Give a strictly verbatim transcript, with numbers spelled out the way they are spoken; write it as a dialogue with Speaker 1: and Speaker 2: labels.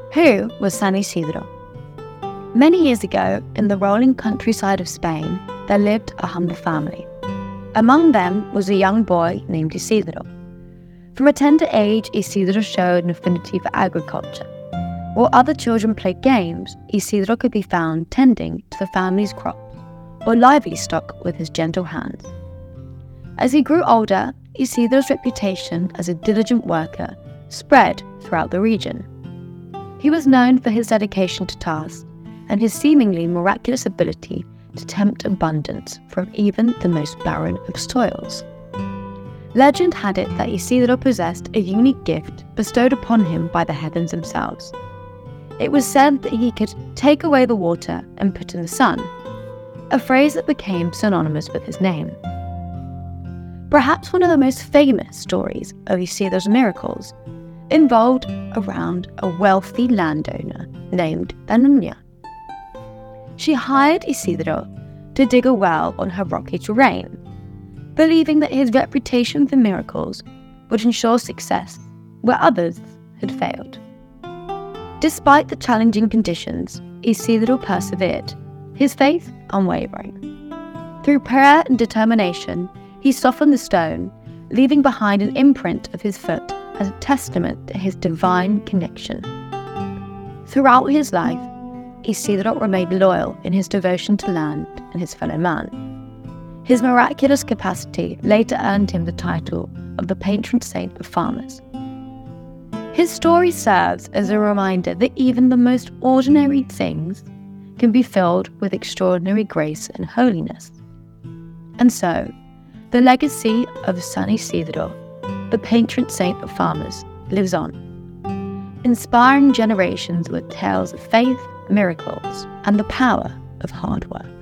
Speaker 1: Who was San Isidro? Many years ago, in the rolling countryside of Spain, there lived a humble family. Among them was a young boy named Isidro. From a tender age, Isidro showed an affinity for agriculture. While other children played games, Isidro could be found tending to the family's crops or livestock with his gentle hands. As he grew older, Isidro's reputation as a diligent worker spread throughout the region. He was known for his dedication to tasks and his seemingly miraculous ability to tempt abundance from even the most barren of soils. Legend had it that Isidro possessed a unique gift bestowed upon him by the heavens themselves. It was said that he could take away the water and put in the sun, a phrase that became synonymous with his name. Perhaps one of the most famous stories of Isidro's miracles involved around a wealthy landowner named Danunia. She hired Isidro to dig a well on her rocky terrain, believing that his reputation for miracles would ensure success where others had failed. Despite the challenging conditions, Isidro persevered, his faith unwavering. Through prayer and determination, he softened the stone, leaving behind an imprint of his foot as a testament to his divine connection. Throughout his life, Isidro remained loyal in his devotion to land and his fellow man. His miraculous capacity later earned him the title of the patron saint of farmers. His story serves as a reminder that even the most ordinary things can be filled with extraordinary grace and holiness. And so, the legacy of San Isidro, the patron saint of farmers, lives on, inspiring generations with tales of faith, miracles, and the power of hard work.